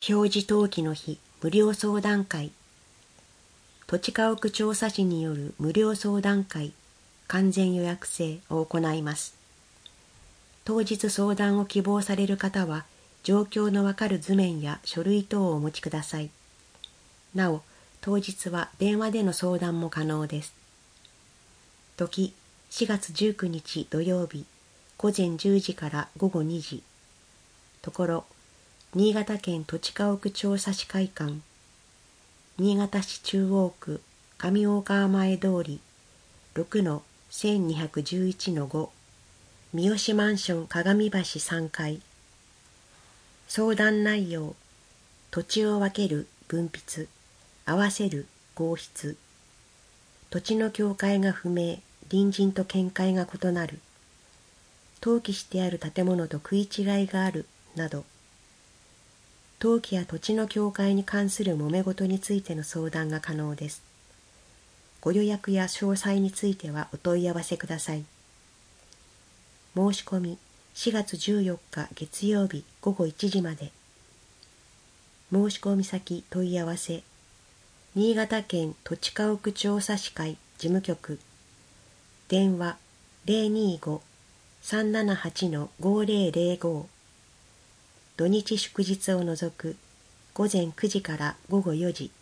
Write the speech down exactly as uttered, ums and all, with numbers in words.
表示登記の日無料相談会。土地家屋調査士による無料相談会完全予約制を行います。当日相談を希望される方は、状況のわかる図面や書類等をお持ちください。なお、当日は電話での相談も可能です。時、しがつじゅうくにち土曜日、午前じゅうじから午後にじ。ところ、新潟県土地家屋調査士会館、新潟市中央区上大川前通り ろくのせんにひゃくじゅういちのご 三好マンション鏡橋さんかい。相談内容、土地を分ける分筆、合わせる合筆、土地の境界が不明、隣人と見解が異なる、登記してある建物と食い違いがあるなど、登記や土地の境界に関する揉め事についての相談が可能です。ご予約や詳細についてはお問い合わせください。申し込みしがつじゅうよっか月曜日午後いちじまで。申し込み先問い合わせ、新潟県土地家屋調査士会事務局、電話 ゼロにーご さんななはち ごゼロゼロご、土日祝日を除く午前くじから午後よじ。